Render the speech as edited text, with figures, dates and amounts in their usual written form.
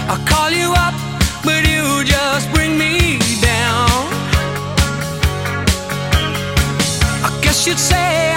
I call you up, but you just bring me down. I guess you'd say